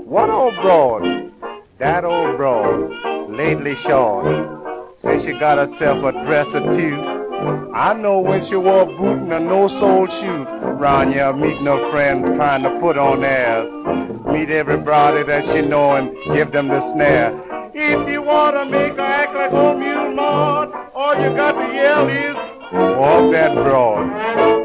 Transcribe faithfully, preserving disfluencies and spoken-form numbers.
What old broad? That old broad, lately short. Say she got herself a dress or two. I know when she wore a boot and a no-sole shoe. Round here meeting her friends trying to put on airs. Meet everybody that she know and give them the snare. If you want to make her act like old Mule Maud, all you got to yell is, walk that broad.